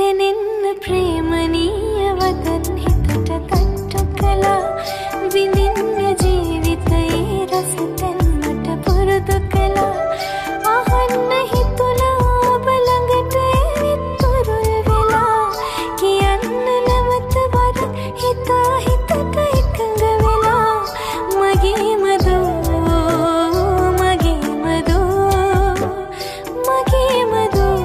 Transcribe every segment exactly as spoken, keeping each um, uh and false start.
දැනෙන්න ප්‍රේමණීය වදන් හිතට තට්ටු කළා විඳින්න ජීවිතයේ රස දැන් මට පුරුදු කළා අහන්න හිතුණා ඔබ ළඟට ඇවිත් තුරුල් වෙලා කියන්න නැවත වරක් හිතා හිතට එකඟ වෙලා මගේ මදෝ මගේ මදෝ මගේ මදෝ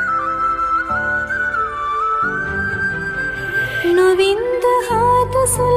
නොවින්ද හාත සුල